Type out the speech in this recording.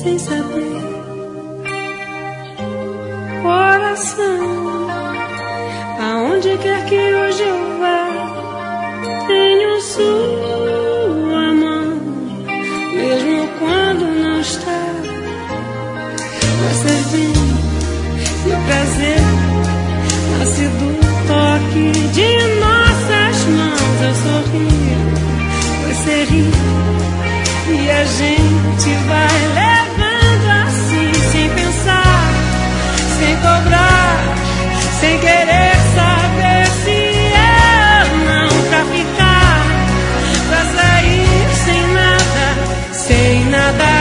sem saber. Coração, aonde quer que hoje eu vá, tenho sua mão, mesmo quando não está. Você vem de prazer, nasce do toque de nossas mãos. Eu sorrio, você ri, e a gente vai levando assim, sem pensar, sem cobrar, sem querer saber se é ou não, pra ficar, pra sair sem nada, sem nada.